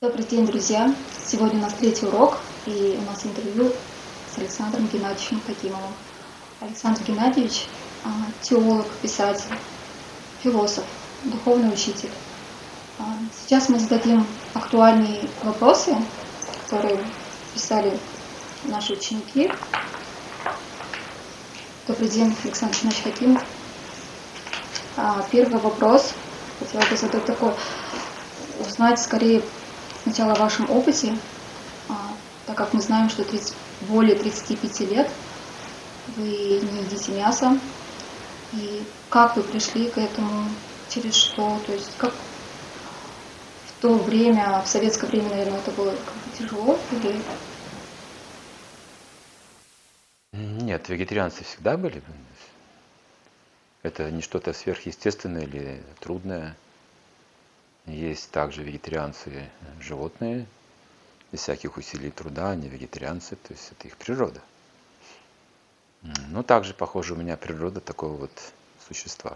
Добрый день, друзья! Сегодня у нас третий урок, и у нас интервью с Александром Геннадьевичем Хакимовым. Александр Геннадьевич– теолог, писатель, философ, духовный учитель. Сейчас мы зададим актуальные вопросы, которые писали наши ученики. Добрый день, Александр Геннадьевич Хакимов. Первый вопрос хотела бы задать такой, узнать скорее сначала о вашем опыте, так как мы знаем, что более 35 лет вы не едите мясо, и как вы пришли к этому, через что, то есть как в то время, в советское время, наверное, это было как-то тяжело или... Нет, вегетарианцы всегда были. Это не что-то сверхъестественное или трудное. Есть также вегетарианцы животные, без всяких усилий труда, они вегетарианцы, то есть это их природа. Но также, похоже, у меня природа такого вот существа.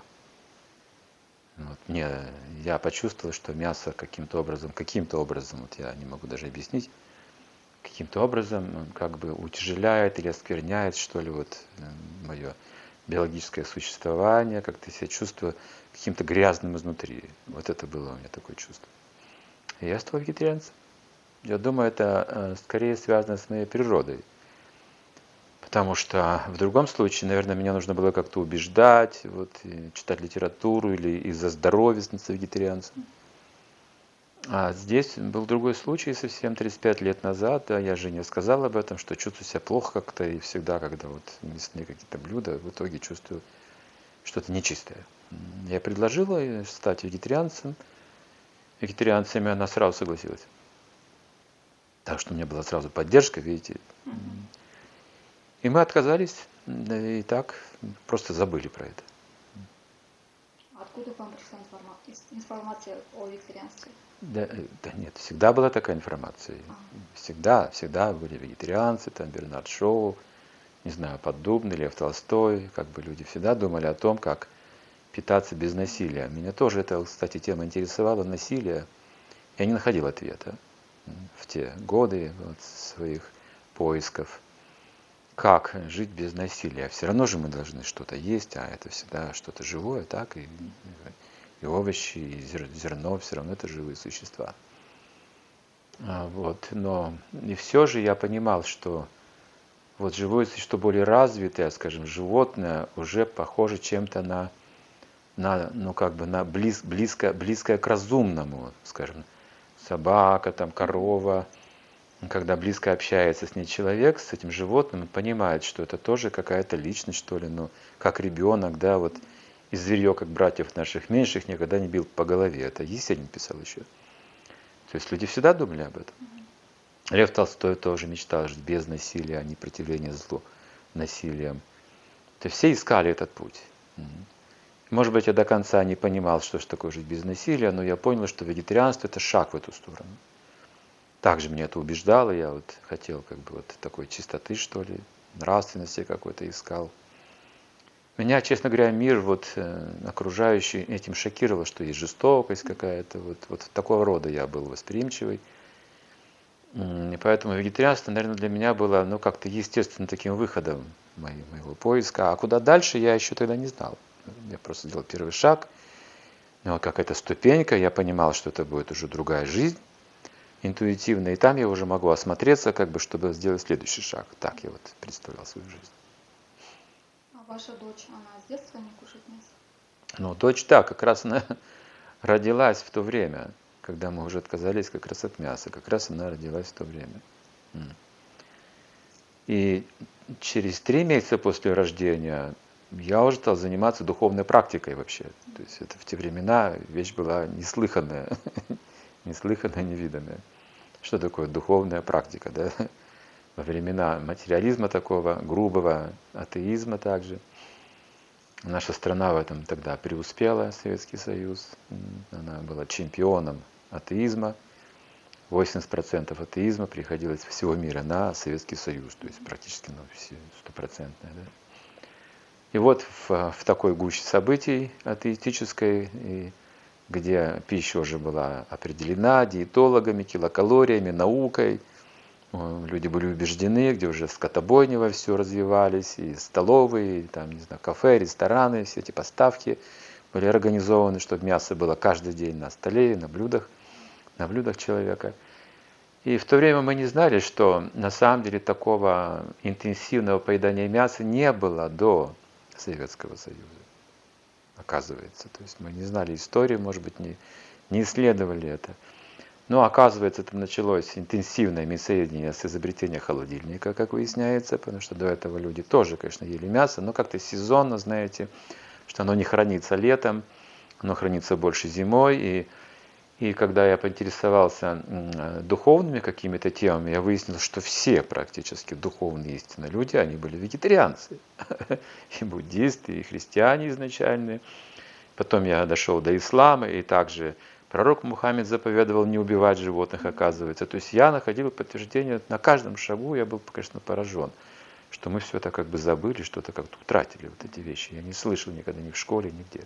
Я почувствовал, что мясо каким-то образом, вот я не могу даже объяснить, каким-то образом как бы утяжеляет или оскверняет, что ли, вот мое биологическое существование, как-то себя чувствую каким-то грязным изнутри. Вот это было у меня такое чувство. И я стал вегетарианцем. Я думаю, это скорее связано с моей природой. Потому что в другом случае, наверное, меня нужно было как-то убеждать, читать литературу или из-за здоровья становиться вегетарианцем. А здесь был другой случай совсем 35 лет назад. Я жене сказал об этом, что чувствую себя плохо как-то, и всегда, когда мясные какие-то блюда, в итоге чувствую что-то нечистое. Я предложила ей стать вегетарианцем. Вегетарианцами она сразу согласилась. Так что у меня была сразу поддержка, видите. И мы отказались, и так просто забыли про это. Откуда вам пришла информация о вегетарианстве? Да нет, всегда была такая информация. Всегда были вегетарианцы, там Бернард Шоу, не знаю, Поддубный, Лев Толстой, как бы люди всегда думали о том, как питаться без насилия. Меня тоже эта, кстати, тема интересовала, насилие. Я не находил ответа в те годы своих поисков, как жить без насилия. Все равно же мы должны что-то есть, а это всегда что-то живое, так, и овощи, и зерно, все равно это живые существа. Но и все же я понимал, что живое существо более развитое, скажем, животное, уже похоже чем-то близкое к разумному, скажем, собака, там, корова. Когда близко общается с ней человек, с этим животным, он понимает, что это тоже какая-то личность, что ли, как ребенок, да, и зверье, как братьев наших меньших, никогда не бил по голове. Это Есенин писал еще. То есть люди всегда думали об этом. Лев Толстой тоже мечтал жить без насилия, а не противления злу насилием. То есть все искали этот путь. Может быть, я до конца не понимал, что же такое жить без насилия, но я понял, что вегетарианство – это шаг в эту сторону. Также меня это убеждало, я хотел такой чистоты, что ли, нравственности какой-то искал. Меня, честно говоря, мир окружающий этим шокировал, что есть жестокость какая-то, такого рода я был восприимчивый. И поэтому вегетарианство, наверное, для меня было как-то естественным таким выходом моего поиска. А куда дальше, я еще тогда не знал. Я просто сделал первый шаг, какая-то ступенька, я понимал, что это будет уже другая жизнь, интуитивно, и там я уже могу осмотреться, чтобы сделать следующий шаг. Так я представлял свою жизнь. А ваша дочь, она с детства не кушает мясо? Дочь, как раз она родилась в то время, когда мы уже отказались как раз от мяса. Как раз она родилась в то время. И через 3 месяца после рождения я уже стал заниматься духовной практикой вообще. То есть это в те времена вещь была неслыханная. Неслыханное, невиданное. Что такое духовная практика, да? Во времена материализма такого, грубого, атеизма также. Наша страна в этом тогда преуспела, Советский Союз. Она была чемпионом атеизма. 80% атеизма приходилось всего мира на Советский Союз, то есть практически 100%. Да? И в такой гуще событий атеистической и где пища уже была определена диетологами, килокалориями, наукой. Люди были убеждены, где уже скотобойни во все развивались, и столовые, и там, не знаю, кафе, рестораны, все эти поставки были организованы, чтобы мясо было каждый день на столе, на блюдах человека. И в то время мы не знали, что на самом деле такого интенсивного поедания мяса не было до Советского Союза, оказывается. То есть мы не знали историю, может быть, не исследовали это. Но оказывается, это началось интенсивное мясоедение с изобретения холодильника, как выясняется, потому что до этого люди тоже, конечно, ели мясо, но как-то сезонно, знаете, что оно не хранится летом, оно хранится больше зимой. И когда я поинтересовался духовными какими-то темами, я выяснил, что все практически духовные истинные люди, они были вегетарианцы. И буддисты, и христиане изначальные. Потом я дошел до ислама, и также пророк Мухаммед заповедовал не убивать животных, оказывается. То есть я находил подтверждение на каждом шагу, я был, конечно, поражен, что мы все это как бы забыли, что-то как-то утратили, вот эти вещи. Я не слышал никогда ни в школе, нигде.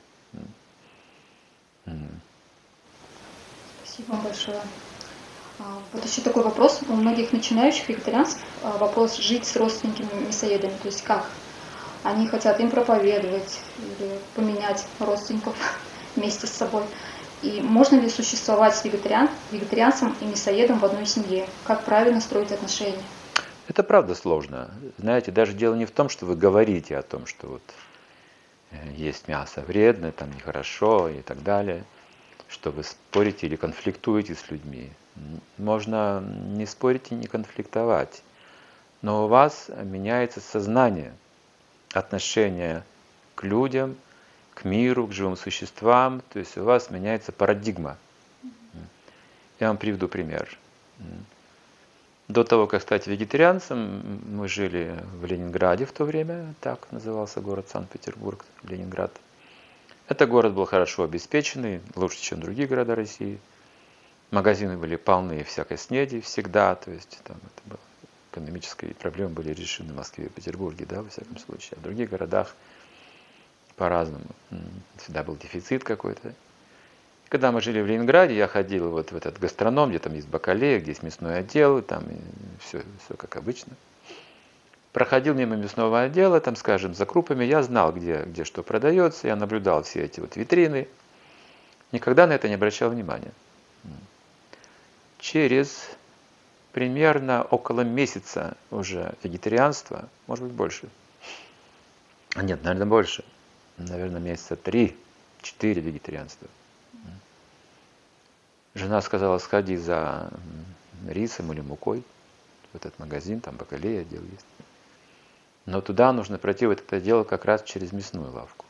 Спасибо вам большое. Вот еще такой вопрос. У многих начинающих вегетарианцев вопрос жить с родственниками мясоедами. То есть как? Они хотят им проповедовать или поменять родственников вместе с собой. И можно ли существовать с вегетарианцем и мясоедом в одной семье? Как правильно строить отношения? Это правда сложно. Знаете, даже дело не в том, что вы говорите о том, что вот есть мясо вредно, там нехорошо и так далее, что вы спорите или конфликтуете с людьми. Можно не спорить и не конфликтовать, но у вас меняется сознание, отношение к людям, к миру, к живым существам, то есть у вас меняется парадигма. Я вам приведу пример. До того, как стать вегетарианцем, мы жили в Ленинграде в то время, так назывался город Санкт-Петербург, Ленинград. Это город был хорошо обеспеченный, лучше, чем другие города России. Магазины были полны всякой снеди всегда, то есть там это было, экономические проблемы были решены в Москве и Петербурге, да, во всяком случае. А в других городах по-разному. Всегда был дефицит какой-то. Когда мы жили в Ленинграде, я ходил вот в этот гастроном, где там есть бакалея, где есть мясной отдел, и там все как обычно. Проходил мимо мясного отдела, там, скажем, за крупами, я знал, где что продается, я наблюдал все эти вот витрины, никогда на это не обращал внимания. Через примерно около месяца уже вегетарианства, может быть больше, нет, наверное, больше, наверное, месяца 3-4 вегетарианства. Жена сказала, сходи за рисом или мукой в этот магазин, там бакалея отдел есть. Но туда нужно пройти вот это дело как раз через мясную лавку.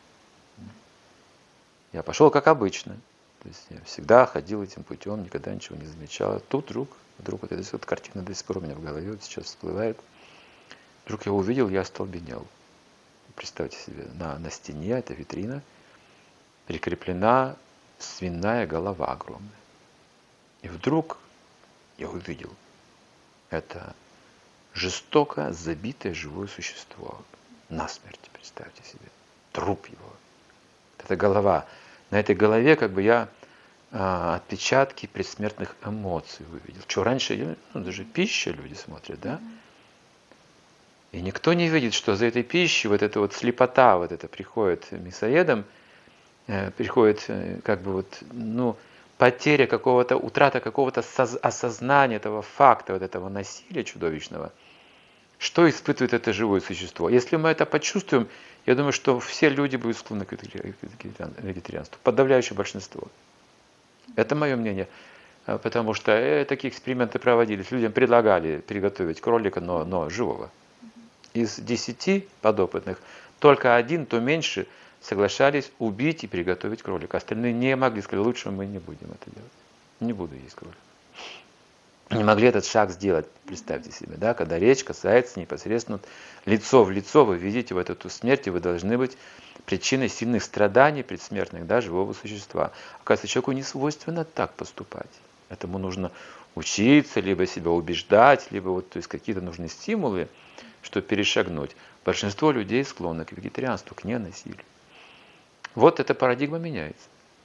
Я пошел как обычно. То есть я всегда ходил этим путем, никогда ничего не замечал. Тут вдруг вот эта вот картина до сих пор у меня в голове вот сейчас всплывает. Вдруг я увидел, я остолбенел. Представьте себе, на стене, эта витрина, прикреплена свиная голова огромная. И вдруг я увидел, это жестоко забитое живое существо. Насмерть, представьте себе. Труп его. Это голова. На этой голове как бы я отпечатки предсмертных эмоций увидел. Что раньше, даже пища люди смотрят, да? И никто не видит, что за этой пищей вот эта вот слепота, вот это приходит мясоедом, приходит как бы вот, потеря какого-то, утрата какого-то осознания этого факта, вот этого насилия чудовищного. Что испытывает это живое существо? Если мы это почувствуем, я думаю, что все люди будут склонны к вегетарианству. Подавляющее большинство. Это мое мнение. Потому что такие эксперименты проводились. Людям предлагали приготовить кролика, но живого. Из 10 подопытных только 1, то меньше, соглашались убить и приготовить кролика. Остальные не могли, сказать, лучше мы не будем это делать. Не буду есть кролика. Не могли этот шаг сделать, представьте себе, да, когда речь касается непосредственно лицо в лицо, вы видите вот эту смерть, и вы должны быть причиной сильных страданий предсмертных, да, живого существа. Оказывается, человеку не свойственно так поступать. Этому нужно учиться, либо себя убеждать, либо то есть какие-то нужны стимулы, чтобы перешагнуть. Большинство людей склонны к вегетарианству, к ненасилию. Вот эта парадигма меняется.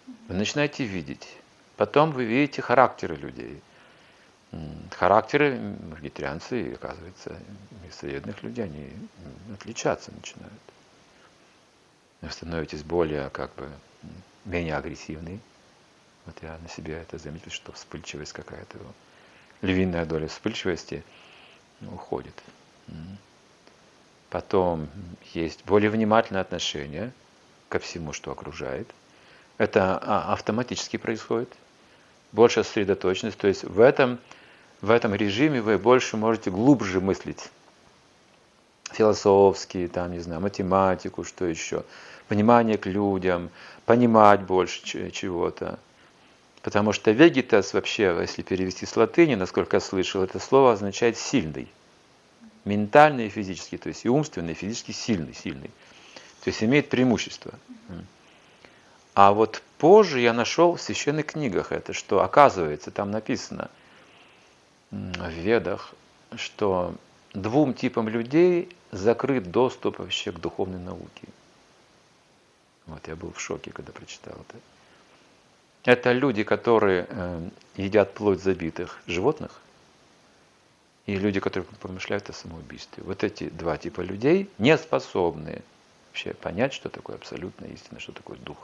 Вы начинаете видеть. Потом вы видите характеры людей. Характеры вегетарианцы, оказывается, мясоедных людей, они отличаться начинают. Вы становитесь более, менее агрессивны. Вот я на себе это заметил, что вспыльчивость какая-то, львиная доля вспыльчивости уходит. Потом есть более внимательное отношение ко всему, что окружает. Это автоматически происходит. Больше сосредоточенность. То есть в этом режиме вы больше можете глубже мыслить. Философски, математику, что еще. Внимание к людям, понимать больше чего-то. Потому что вегетас вообще, если перевести с латыни, насколько я слышал, это слово означает сильный. Ментальный и физически, то есть и умственный, и физически сильный. То есть имеет преимущество. А вот позже я нашел в священных книгах это, что оказывается, там написано в Ведах, что 2 типам людей закрыт доступ вообще к духовной науке. Вот я был в шоке, когда прочитал это. Это люди, которые едят плоть забитых животных, и люди, которые помышляют о самоубийстве. Вот эти 2 типа людей не способны вообще понять, что такое абсолютная истина, что такое дух.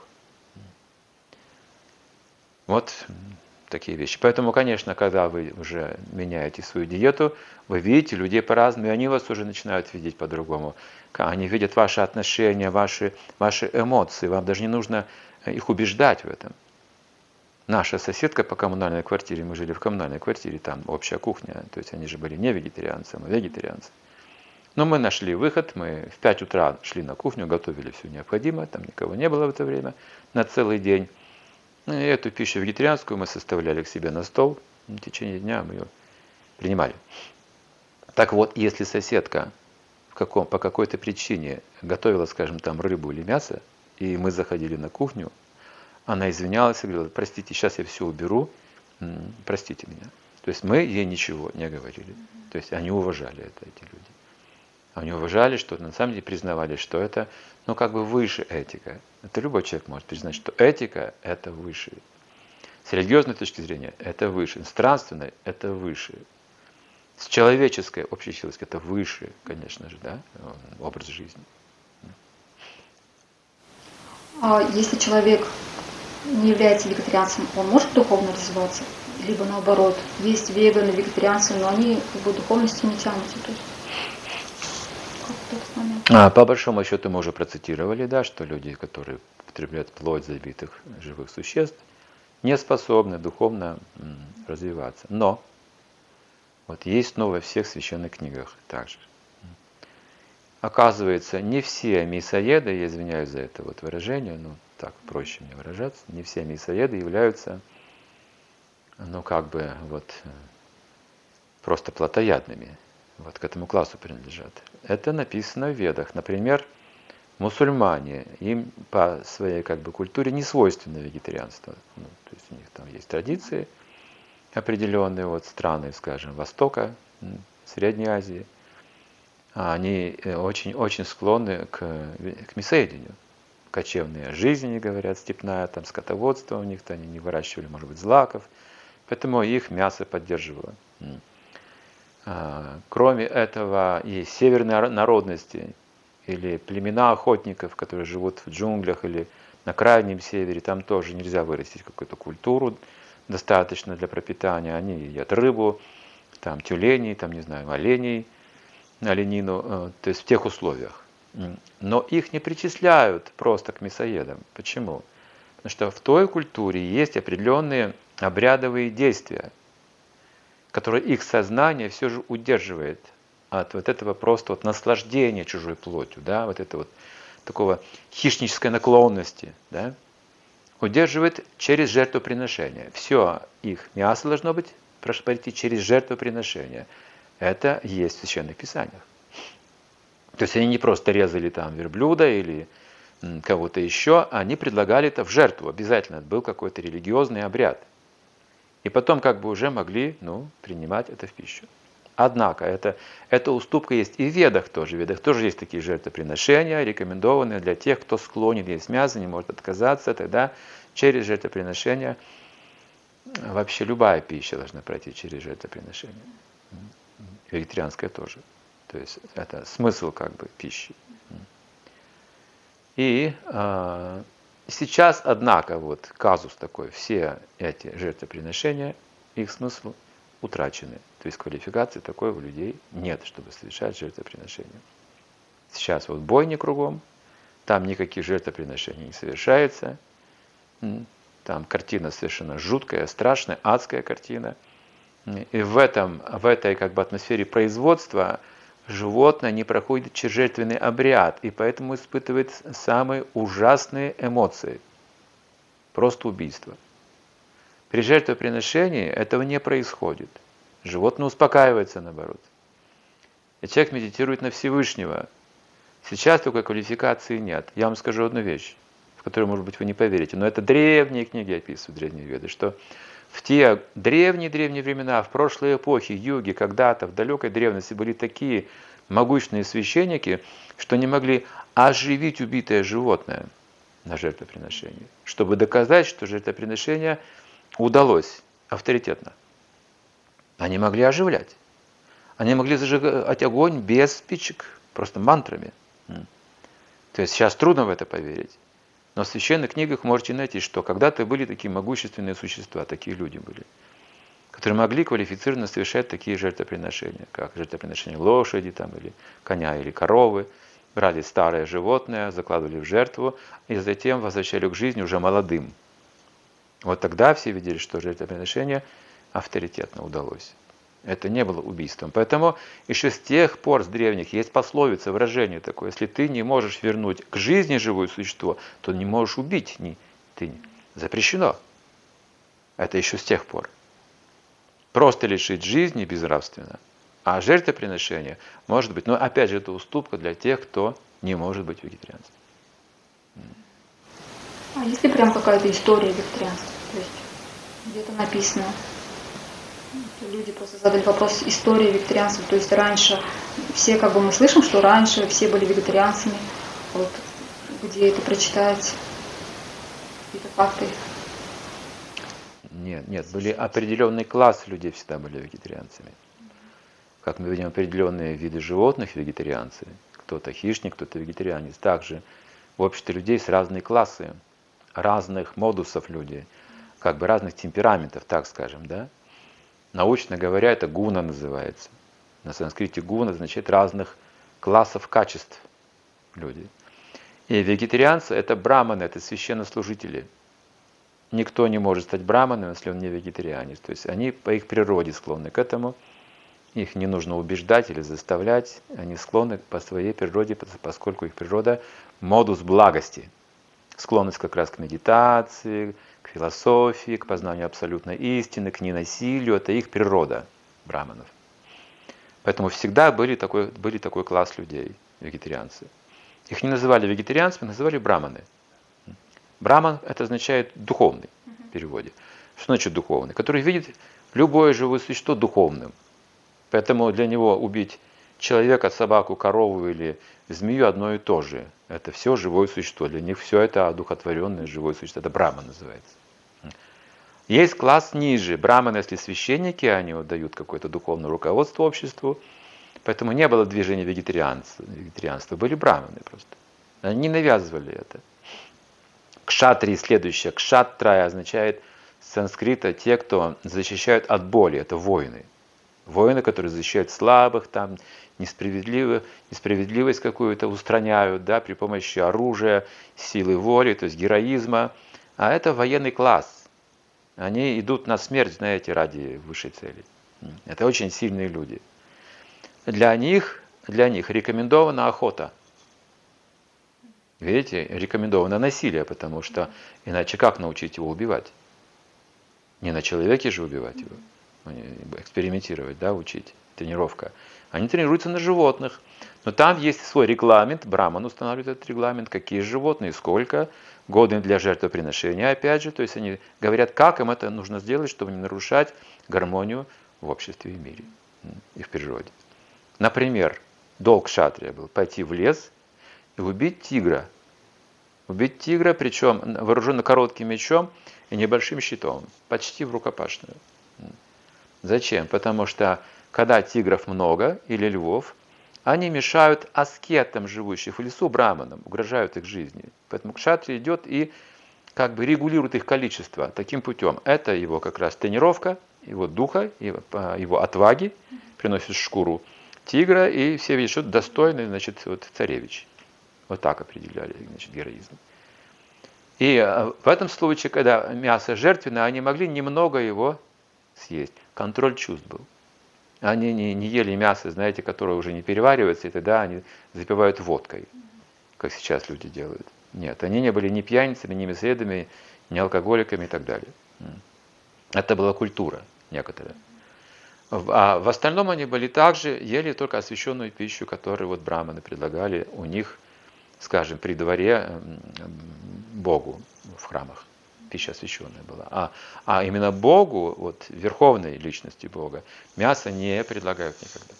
Вот такие вещи. Поэтому, конечно, когда вы уже меняете свою диету, вы видите людей по-разному, и они вас уже начинают видеть по-другому. Они видят ваши отношения, ваши эмоции. Вам даже не нужно их убеждать в этом. Наша соседка по коммунальной квартире, мы жили в коммунальной квартире, там общая кухня, то есть они же были не вегетарианцы, мы вегетарианцы. Но мы нашли выход, мы в 5 утра шли на кухню, готовили все необходимое, там никого не было в это время, на целый день. И эту пищу вегетарианскую мы составляли к себе на стол, в течение дня мы ее принимали. Так вот, если соседка по какой-то причине готовила, скажем, там рыбу или мясо, и мы заходили на кухню, она извинялась и говорила: простите, сейчас я все уберу, простите меня. То есть мы ей ничего не говорили. То есть они уважали это, эти люди. Они уважали, что на самом деле признавали, что это, выше этика. Это любой человек может признать, что этика – это выше. С религиозной точки зрения – это выше. С нравственной – это выше. С человеческой, общечеловеческой – это выше, конечно же, да, образ жизни. А если человек не является вегетарианцем, он может духовно развиваться? Либо наоборот, есть веганы, вегетарианцы, но они духовностью не тянутся. То есть, по большому счету мы уже процитировали, да, что люди, которые употребляют плоть забитых живых существ, не способны духовно развиваться. Но вот есть во всех священных книгах также. Оказывается, не все мясоеды, я извиняюсь за это выражение, так проще мне выражаться, не все мясоеды являются, просто плотоядными. Вот к этому классу принадлежат. Это написано в Ведах. Например, мусульмане, им по своей культуре не свойственно вегетарианство. То есть у них там есть традиции определенные, страны, скажем, Востока, Средней Азии. Они очень склонны к мясоедению. Кочевные жизни, говорят, степная, скотоводство у них, они не выращивали, может быть, злаков. Поэтому их мясо поддерживало. Кроме этого, есть северные народности или племена охотников, которые живут в джунглях или на крайнем севере. Там тоже нельзя вырастить какую-то культуру достаточно для пропитания. Они едят рыбу, тюленей, оленей, оленину, то есть в тех условиях. Но их не причисляют просто к мясоедам. Почему? Потому что в той культуре есть определенные обрядовые действия, которые их сознание все же удерживает от этого просто наслаждения чужой плотью, да, такого хищнической наклонности, да, удерживает через жертвоприношение. Все их мясо должно пройти через жертвоприношение. Это есть в священных писаниях. То есть они не просто резали верблюда или кого-то еще, они предлагали это в жертву. Обязательно это был какой-то религиозный обряд. И потом уже могли принимать это в пищу. Однако эта уступка есть и в Ведах тоже. В Ведах тоже есть такие жертвоприношения, рекомендованные для тех, кто склонен есть мясо, не может отказаться. Тогда Через жертвоприношение вообще любая пища должна пройти через жертвоприношение. Вегетарианская тоже. То есть это смысл как бы пищи. И сейчас, однако, вот казус такой, все эти жертвоприношения, их смысл утрачены. То есть квалификации такой у людей нет, чтобы совершать жертвоприношения. Сейчас вот бойни кругом, там никаких жертвоприношений не совершается. Там картина совершенно жуткая, страшная, адская картина. И в этой как бы атмосфере производства животное не проходит через жертвенный обряд, и поэтому испытывает самые ужасные эмоции. Просто убийство. При жертвоприношении этого не происходит. Животное успокаивается, наоборот. И человек медитирует на Всевышнего. Сейчас такой квалификации нет. Я вам скажу одну вещь, в которую, может быть, вы не поверите, но это древние книги описывают, древние веды, что в те древние-древние времена, в прошлой эпохе, юге, когда-то, в далекой древности были такие могущественные священники, что не могли оживить убитое животное на жертвоприношении, чтобы доказать, что жертвоприношение удалось авторитетно. Они могли оживлять. Они могли зажигать огонь без спичек, просто мантрами. То есть сейчас трудно в это поверить. Но в священных книгах можете найти, что когда-то были такие могущественные существа, такие люди были, которые могли квалифицированно совершать такие жертвоприношения, как жертвоприношение лошади там, или коня, или коровы. Брали старое животное, закладывали в жертву, и затем возвращали к жизни уже молодым. Вот тогда все видели, что жертвоприношение авторитетно удалось. Это не было убийством. Поэтому еще с тех пор, с древних, есть пословица, выражение такое: если ты не можешь вернуть к жизни живое существо, то не можешь убить. Запрещено. Это еще с тех пор. Просто лишить жизни безнравственно. А жертвоприношение может быть, но опять же, это уступка для тех, кто не может быть вегетарианцем. А есть ли прям какая-то история вегетарианства? То есть где-то написано? Люди просто задали вопрос истории вегетарианства. То есть раньше все, как бы мы слышим, что раньше все были вегетарианцами. Вот где это прочитать? Какие-то факты? Нет, были определенный класс людей, всегда были вегетарианцами. Как мы видим, определенные виды животных вегетарианцы. Кто-то хищник, кто-то вегетарианец. Также в обществе людей есть разные классы, разных модусов людей, как бы разных темпераментов, так скажем, да? Научно говоря, это гуна называется. На санскрите гуна означает разных классов качеств людей. И вегетарианцы — это браманы, это священнослужители. Никто не может стать браманом, если он не вегетарианец. То есть они по их природе склонны к этому. Их не нужно убеждать или заставлять. Они склонны по своей природе, поскольку их природа — модус благости. Склонность как раз к медитации, к философии, к познанию абсолютной истины, к ненасилию. Это их природа, браманов. Поэтому всегда были такой класс людей, вегетарианцы. Их не называли вегетарианцами, называли браманы. Браман — это означает духовный в переводе. Что значит духовный? Который видит любое живое существо духовным. Поэтому для него убить человека, собаку, корову или змею одно и то же. Это все живое существо. Для них все это одухотворенное живое существо. Это браман называется. Есть класс ниже. Браманы, если священники, они вот дают какое-то духовное руководство обществу. Поэтому не было движения вегетарианства. Были браманы просто. Они не навязывали это. Кшатрии следующее. Кшатрая означает с санскрита те, кто защищают от боли. Это воины. Воины, которые защищают слабых, там, несправедливость какую-то устраняют, да, при помощи оружия, силы воли, то есть героизма. А это военный класс. Они идут на смерть, знаете, ради высшей цели. Это очень сильные люди. Для них рекомендована охота. Видите, рекомендовано насилие, потому что иначе как научить его убивать? Не на человеке же убивать его. Экспериментировать, да, учить, тренировка. Они тренируются на животных. Но там есть свой регламент, браман устанавливает этот регламент, какие животные, сколько, годны для жертвоприношения, опять же. То есть они говорят, как им это нужно сделать, чтобы не нарушать гармонию в обществе и мире, и в природе. Например, долг кшатрия был пойти в лес и убить тигра. Убить тигра, причем вооруженный коротким мечом и небольшим щитом, почти в рукопашную. Зачем? Потому что когда тигров много или львов, они мешают аскетам, живущих в лесу, браманам, угрожают их жизни. Поэтому кшатри идет и как бы регулирует их количество таким путем. Это его как раз тренировка, его духа, его отваги, приносит шкуру тигра, и все видят, что достойный, значит, вот, царевич. Вот так определяли, значит, героизм. И в этом случае, когда мясо жертвенное, они могли немного его съесть. Контроль чувств был. Они не ели мясо, знаете, которое уже не переваривается, и тогда они запивают водкой, как сейчас люди делают. Нет, они не были ни пьяницами, ни мясоедами, ни алкоголиками и так далее. Это была культура некоторая. А в остальном они были также, ели только освященную пищу, которую вот браманы предлагали у них, скажем, при дворе Богу в храмах. Пища освященная была. А именно Богу, вот верховной личности Бога, мясо не предлагают никогда.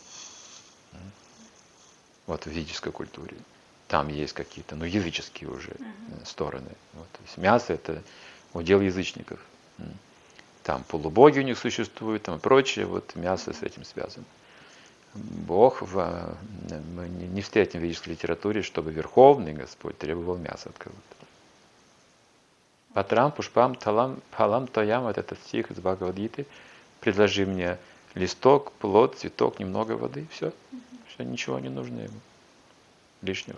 Вот в ведической культуре. Там есть какие-то, языческие уже стороны. Вот. То есть мясо это удел язычников. Там полубоги у них существуют, там и прочее, вот мясо с этим связано. Бог, мы не встретим в ведической литературе, чтобы Верховный Господь требовал мяса от кого-то. Патрам, пушпам, талам, палам, таям, вот этот стих из Бхагавад-гиты. Предложи мне листок, плод, цветок, немного воды, все. Все, ничего не нужно ему лишнего.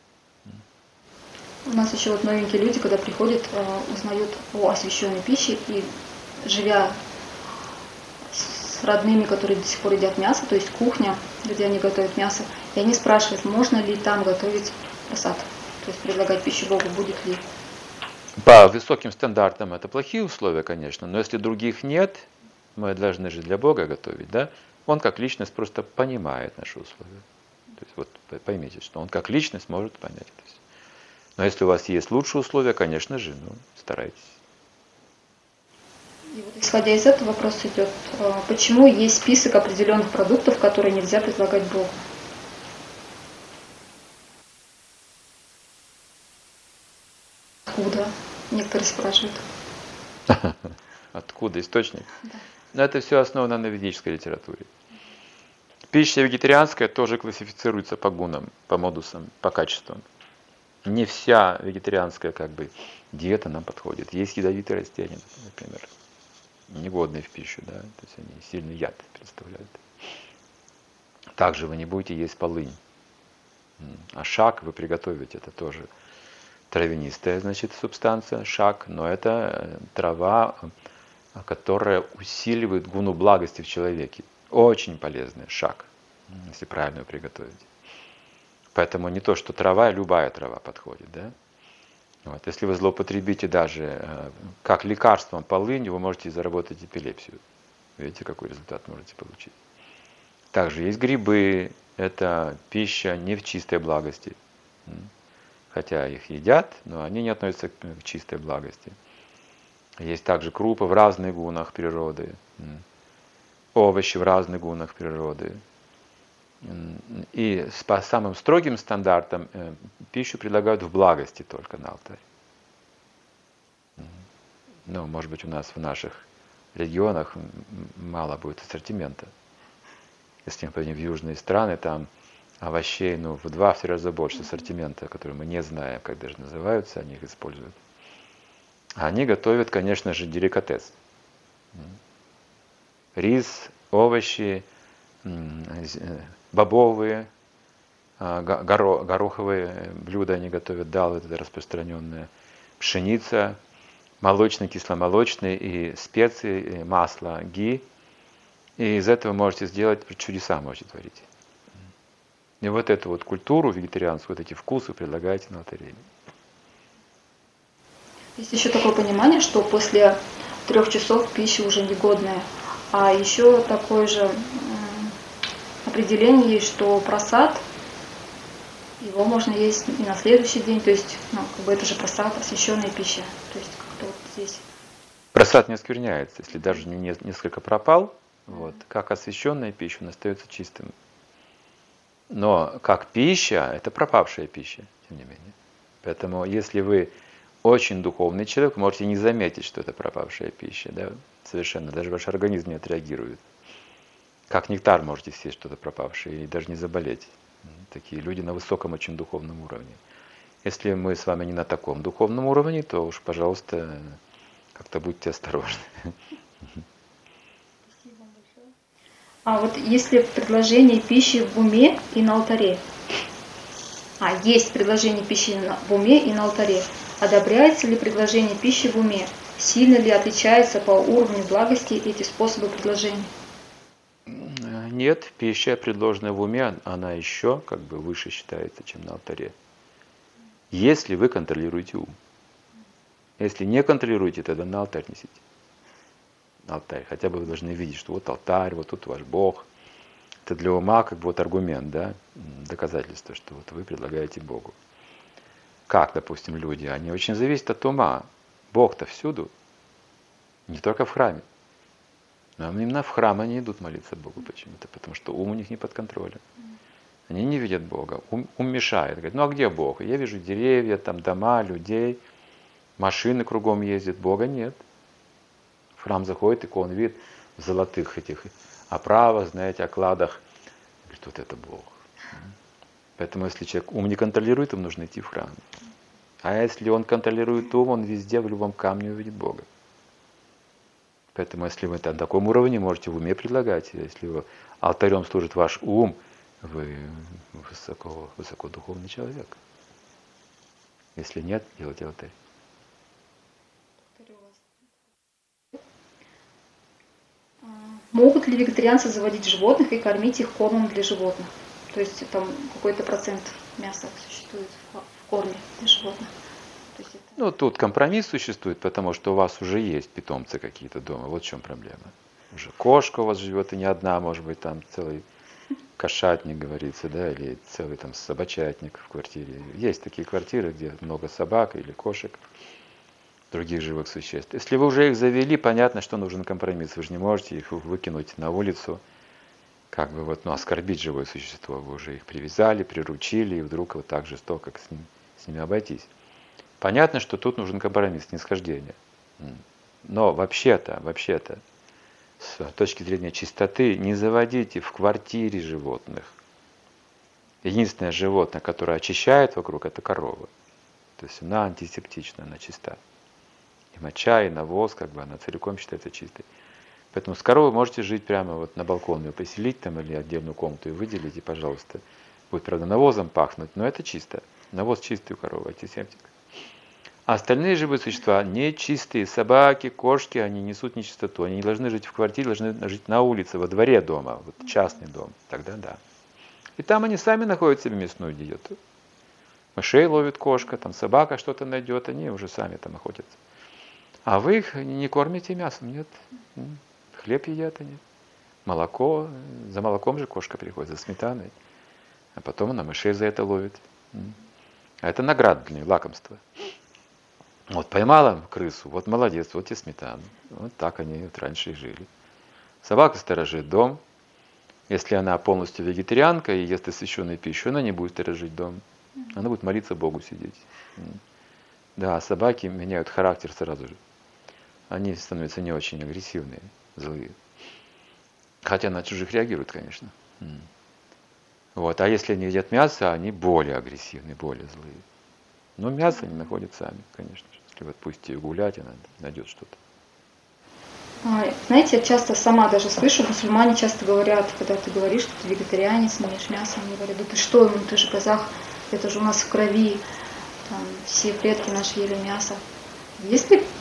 У нас еще вот новенькие люди, когда приходят, узнают о освященной пище, и живя с родными, которые до сих пор едят мясо, то есть кухня, где они готовят мясо, и они спрашивают, можно ли там готовить прасад, то есть предлагать пищу Богу, будет ли. По высоким стандартам это плохие условия, конечно, но если других нет, мы должны же для Бога готовить, да? Он как личность просто понимает наши условия. То есть вот поймите, что он как личность может понять это все. Но если у вас есть лучшие условия, конечно же, старайтесь. И вот исходя из этого вопрос идет, почему есть список определенных продуктов, которые нельзя предлагать Богу? Откуда? Некоторые спрашивают. Откуда источник? Да. Но это все основано на ведической литературе. Пища вегетарианская тоже классифицируется по гунам, по модусам, по качествам. Не вся вегетарианская диета нам подходит. Есть ядовитые растения, например, негодные в пищу, да, то есть они сильный яд представляют. Также вы не будете есть полынь. А шак вы приготовите, это тоже травянистая, значит, субстанция, шак, но это трава, которая усиливает гуну благости в человеке. Очень полезный шак, если правильно его приготовить. Поэтому не то, что трава, любая трава подходит, да? Вот. Если вы злоупотребите даже как лекарством полынь, вы можете заработать эпилепсию. Видите, какой результат можете получить. Также есть грибы, это пища не в чистой благости. Хотя их едят, но они не относятся к чистой благости. Есть также крупы в разных гунах природы, овощи в разных гунах природы. И по самым строгим стандартам пищу предлагают в благости только на алтарь. Может быть, у нас в наших регионах мало будет ассортимента. Если мы пойдем в южные страны, там овощей в 2-3 раза больше ассортимента, который мы не знаем, как даже называются, они их используют. Они готовят, конечно же, деликатес. Рис, овощи, бобовые, гороховые блюда они готовят, дал это распространенное, пшеница, молочный, кисломолочный, и специи, и масло, ги. И из этого можете сделать чудеса, можете творить. И вот эту вот культуру вегетарианскую, вот эти вкусы предлагаете на алтаре. Есть еще такое понимание, что после 3 часов пища уже негодная. А еще такое же определение есть, что прасад, его можно есть и на следующий день, то есть это же прасад, освященная пища. То есть как-то вот здесь. Прасад не оскверняется, если даже несколько пропал, как освященная пища, он остается чистым. Но как пища, это пропавшая пища, тем не менее. Поэтому, если вы очень духовный человек, вы можете не заметить, что это пропавшая пища. Да? Совершенно. Даже ваш организм не отреагирует. Как нектар можете съесть что-то пропавшее и даже не заболеть. Такие люди на высоком очень духовном уровне. Если мы с вами не на таком духовном уровне, то уж, пожалуйста, как-то будьте осторожны. А вот если предложение пищи в уме и на алтаре, есть предложение пищи в уме и на алтаре, одобряется ли предложение пищи в уме? Сильно ли отличается по уровню благости эти способы предложения? Нет, пища, предложенная в уме, она еще как бы выше считается, чем на алтаре. Если вы контролируете ум. Если не контролируете, тогда на алтарь несите. На алтарь. Хотя бы вы должны видеть, что вот алтарь, вот тут ваш Бог. Это для ума как бы вот аргумент, да, доказательство, что вот вы предлагаете Богу. Как, допустим, люди, они очень зависят от ума. Бог-то всюду, не только в храме. Но именно в храм они идут молиться Богу почему-то, потому что ум у них не под контролем. Они не видят Бога, ум мешает. Говорят, ну а где Бог? Я вижу деревья, там дома, людей, машины кругом ездят, Бога нет. В храм заходит, икон видит в золотых этих оправах, знаете, окладах. Говорит, вот это Бог. Поэтому если человек ум не контролирует, ему нужно идти в храм. А если он контролирует ум, он везде, в любом камне увидит Бога. Поэтому если вы на таком уровне, можете в уме предлагать. Если вы алтарем служит ваш ум, вы высокодуховный человек. Если нет, делайте алтарь. Могут ли вегетарианцы заводить животных и кормить их кормом для животных? То есть там какой-то процент мяса существует в корме для животных. Ну, тут компромисс существует, потому что у вас уже есть питомцы какие-то дома. Вот в чем проблема. Уже кошка у вас живет, и не одна, может быть, там целый кошатник, говорится, да, или целый там собачатник в квартире. Есть такие квартиры, где много собак или кошек, других живых существ. Если вы уже их завели, понятно, что нужен компромисс. Вы же не можете их выкинуть на улицу, как бы вот, оскорбить живое существо. Вы уже их привязали, приручили, и вдруг вот так жестоко с ними обойтись. Понятно, что тут нужен компромисс, снисхождение. Но вообще-то, с точки зрения чистоты, не заводите в квартире животных. Единственное животное, которое очищает вокруг, это корова. То есть она антисептична, она чиста. И моча, и навоз, как бы она целиком считается чистой. Поэтому с коровой можете жить прямо вот на балконе, ее поселить там или отдельную комнату и выделить, и пожалуйста. Будет, правда, навозом пахнуть, но это чисто. Навоз чистый у коровы, антисептик. А остальные живые существа нечистые. Собаки, кошки, они несут нечистоту. Они не должны жить в квартире, должны жить на улице, во дворе дома, вот частный дом. Тогда да. И там они сами находят себе мясную диету. Мышей ловит кошка, там собака что-то найдет, они уже сами там охотятся. А вы их не кормите мясом, нет. Хлеб едят они. Молоко, за молоком же кошка приходит, за сметаной. А потом она мышей за это ловит. А это награда для нее, лакомство. Вот поймала крысу, вот молодец, вот тебе сметана. Вот так они вот раньше и жили. Собака сторожит дом. Если она полностью вегетарианка и ест освященную пищу, она не будет сторожить дом. Она будет молиться Богу сидеть. Да, собаки меняют характер сразу же. Они становятся не очень агрессивные, злые. Хотя на чужих реагируют, конечно. Вот. А если они едят мясо, они более агрессивные, более злые. Но мясо они находят сами, конечно же. Если вы отпустите ее гулять, она найдет что-то. Знаете, я часто сама даже слышу, мусульмане часто говорят, когда ты говоришь, что ты вегетарианец, не ешь мясо, они говорят, да ты что, ты же казах, это же у нас в крови, там, все предки наши ели мясо. Есть ли,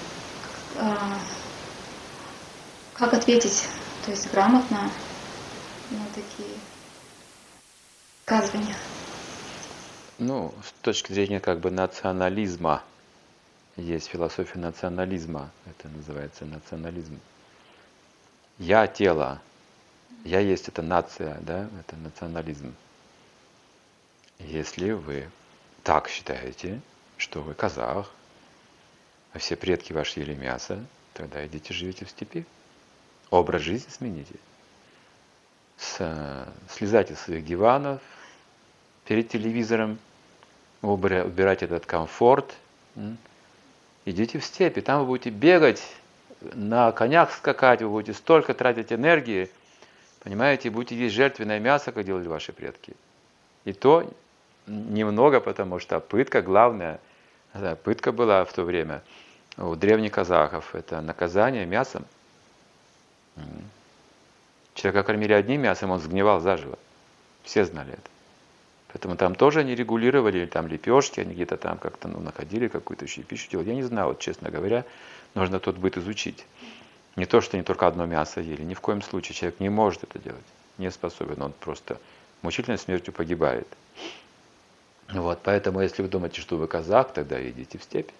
как ответить, то есть грамотно на такие высказывания? Ну, с точки зрения как бы национализма, есть философия национализма, это называется национализм. Я тело, я есть это нация, да, это национализм. Если вы так считаете, что вы казах, а все предки ваши ели мясо, тогда идите живите в степи. Образ жизни смените. Слезайте с своих диванов перед телевизором, убирать этот комфорт. Идите в степь, и там вы будете бегать, на конях скакать, вы будете столько тратить энергии, понимаете, будете есть жертвенное мясо, как делали ваши предки. И то немного, потому что пытка главная, пытка была в то время у древних казахов, это наказание мясом. Человека кормили одним мясом, он сгнивал заживо. Все знали это. Поэтому там тоже они регулировали, там лепешки, они где-то там как-то находили какую-то еще пищу делать. Я не знаю, вот честно говоря, нужно тот быт изучить. Не то, что они только одно мясо ели, ни в коем случае человек не может это делать, не способен, он просто мучительной смертью погибает. Вот, поэтому, если вы думаете, что вы казах, тогда идите в степь.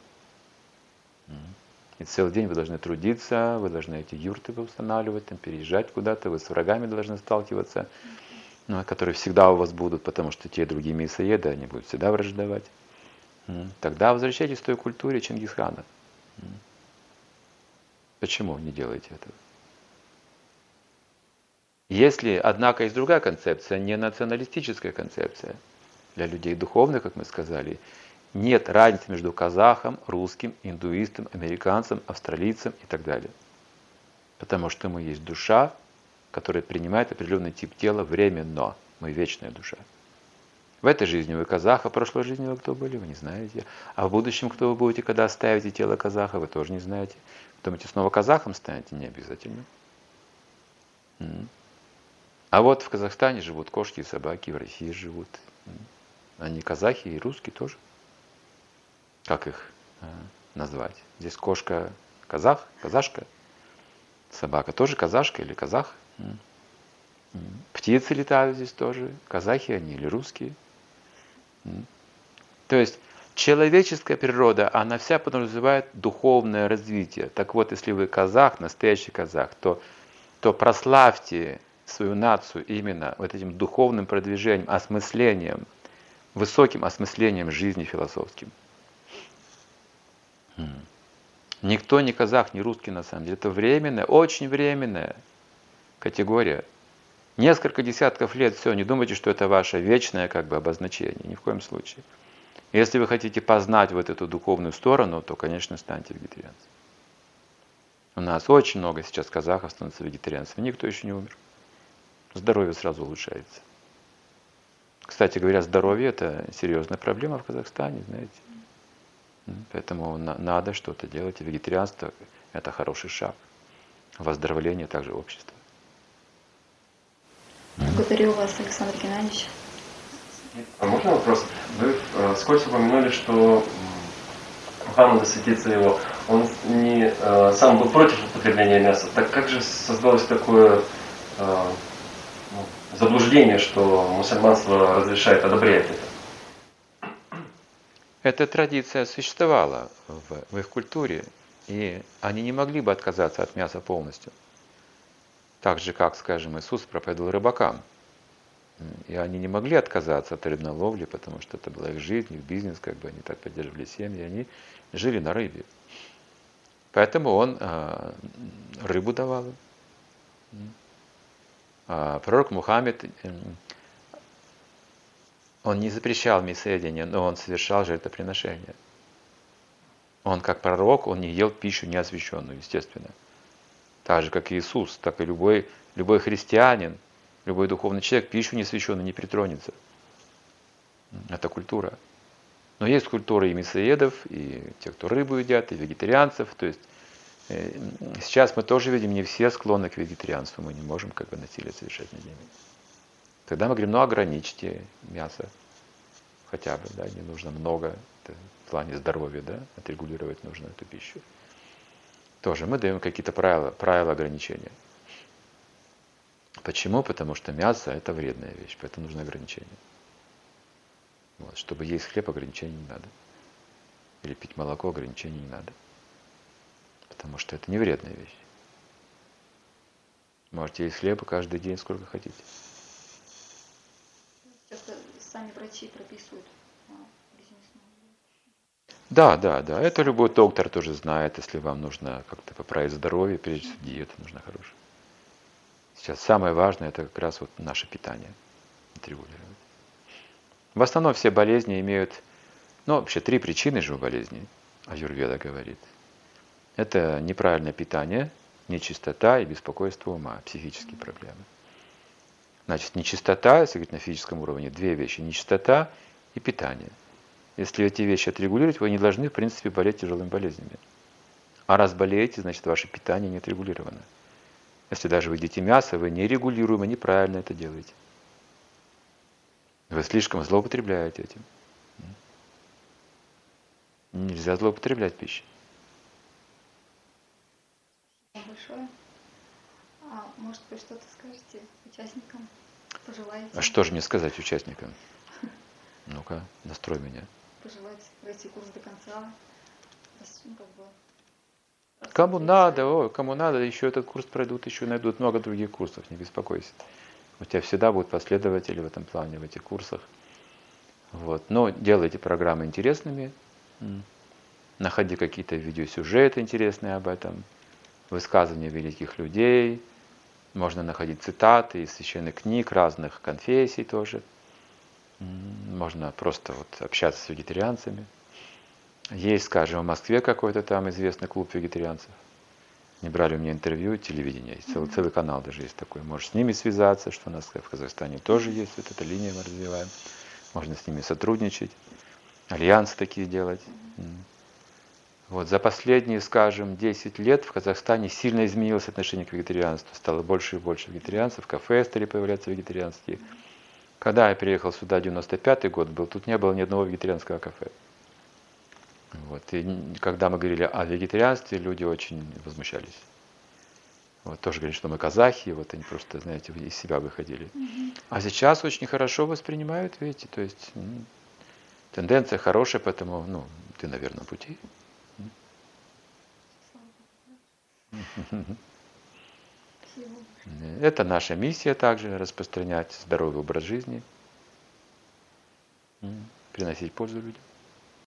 И целый день вы должны трудиться, вы должны эти юрты устанавливать, там, переезжать куда-то, вы с врагами должны сталкиваться, которые всегда у вас будут, потому что те другие мясоеды, они будут всегда враждовать. Тогда возвращайтесь к той культуре Чингисхана. Почему не делаете этого? Если, однако, есть другая концепция, не националистическая концепция, для людей духовных, как мы сказали, нет разницы между казахом, русским, индуистом, американцем, австралийцем и так далее. Потому что мы есть душа, которая принимает определенный тип тела временно. Мы вечная душа. В этой жизни вы казах, а в прошлой жизни вы кто были, вы не знаете. А в будущем кто вы будете, когда оставите тело казаха, вы тоже не знаете. Думаете, снова казахом станете? Не обязательно. А вот в Казахстане живут кошки и собаки, в России живут. Они казахи и русские тоже. Как их назвать? Здесь кошка казах, казашка. Собака тоже казашка или казах. Птицы летают здесь тоже. Казахи они или русские. То есть человеческая природа, она вся подразумевает духовное развитие. Так вот, если вы казах, настоящий казах, то прославьте свою нацию именно вот этим духовным продвижением, осмыслением, высоким осмыслением жизни философским. Никто не казах, не русский на самом деле. Это временная, очень временная категория. Несколько десятков лет, все, не думайте, что это ваше вечное обозначение. Ни в коем случае. Если вы хотите познать вот эту духовную сторону, то, конечно, станьте вегетарианцем. У нас очень много сейчас казахов становятся вегетарианцами. Никто еще не умер. Здоровье сразу улучшается. Кстати говоря, здоровье – это серьезная проблема в Казахстане, знаете. Поэтому надо что-то делать. И вегетарианство – это хороший шаг. Выздоровление также общества. Благодарю вас, Александр Геннадьевич. А можно вопрос? Вы вскользь упомянули, что Мухаммад, да светится его, он не сам был против употребления мяса. Так как же создалось такое заблуждение, что мусульманство разрешает, одобряет это? Эта традиция существовала в их культуре, и они не могли бы отказаться от мяса полностью. Так же, как, скажем, Иисус проповедовал рыбакам. И они не могли отказаться от рыболовли, потому что это была их жизнь, их бизнес, они так поддерживали семьи, они жили на рыбе. Поэтому он рыбу давал им. Пророк Мухаммед, он не запрещал мясоедение, но он совершал жертвоприношения. Он как пророк, он не ел пищу неосвященную, естественно. Так же, как и Иисус, так и любой христианин, любой духовный человек пищу неосвященную не притронется. Это культура. Но есть культура и мясоедов, и тех, кто рыбу едят, и вегетарианцев. То есть сейчас мы тоже видим, не все склонны к вегетарианству, мы не можем насилие совершать над ними. Тогда мы говорим, ограничьте мясо хотя бы, не нужно много, в плане здоровья, отрегулировать нужно эту пищу. Тоже мы даем какие-то правила ограничения. Почему? Потому что мясо – это вредная вещь, поэтому нужно ограничение. Чтобы есть хлеб, ограничений не надо. Или пить молоко, ограничений не надо. Потому что это не вредная вещь. Можете есть хлеба каждый день, сколько хотите. Часто сами врачи прописывают безмясную. Да. Это любой доктор тоже знает, если вам нужно как-то поправить здоровье, прежде всего диета нужна хорошая. Сейчас самое важное – это как раз наше питание отрегулировать. В основном все болезни имеют Ну, вообще 3 причины же у болезней, аюрведа говорит. Это неправильное питание, нечистота и беспокойство ума, психические проблемы. Значит, нечистота, если говорить на физическом уровне, 2 вещи. Нечистота и питание. Если эти вещи отрегулировать, вы не должны, в принципе, болеть тяжелыми болезнями. А раз болеете, значит, ваше питание не отрегулировано. Если даже вы едите мясо, вы нерегулируемо, неправильно это делаете. Вы слишком злоупотребляете этим. Нельзя злоупотреблять пищей. Спасибо большое. Может быть, что-то скажете участникам? Пожелаете? А что же мне сказать участникам? Ну-ка, настрой меня. Пожелать пройти курс до конца. Ну, как бы, Кому надо, еще этот курс пройдут, еще найдут много других курсов, не беспокойся. У тебя всегда будут последователи в этом плане, в этих курсах. Вот. Но делайте программы интересными, находи какие-то видеосюжеты интересные об этом, высказывания великих людей, можно находить цитаты из священных книг, разных конфессий тоже. Можно просто вот общаться с вегетарианцами. Есть, скажем, в Москве какой-то там известный клуб вегетарианцев. Не брали у меня интервью, телевидение есть, целый канал даже есть такой. Можешь с ними связаться, что у нас в Казахстане тоже есть, вот эта линия мы развиваем. Можно с ними сотрудничать, альянсы такие делать. Вот за последние, скажем, 10 лет в Казахстане сильно изменилось отношение к вегетарианству. Стало больше и больше вегетарианцев, кафе стали появляться вегетарианские. Когда я приехал сюда, 95-й год был, тут не было ни одного вегетарианского кафе. Вот. И когда мы говорили о вегетарианстве, люди очень возмущались. Вот, тоже говорили, что мы казахи, вот они просто, знаете, из себя выходили. А сейчас очень хорошо воспринимают, видите, то есть тенденция хорошая, поэтому, ты на верном пути. Это наша миссия также, распространять здоровый образ жизни, приносить пользу людям.